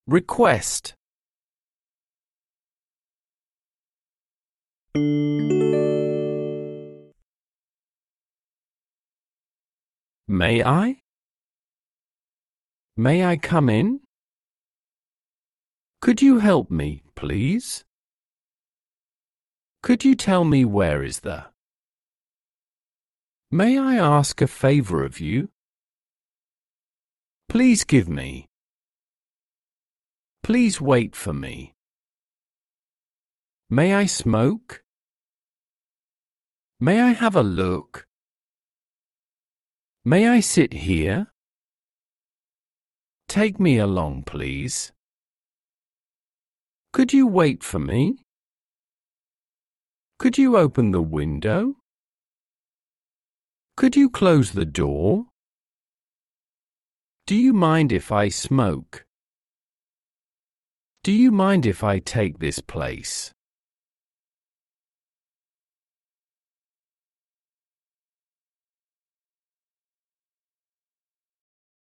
Request. May I? May I come in? Could you help me, please? Could you tell me where is the? May I ask a favor of you? Please give me. Please wait for me. May I smoke? May I have a look? May I sit here? Take me along, please. Could you wait for me? Could you open the window? Could you close the door? Do you mind if I smoke? Do you mind if I take this place?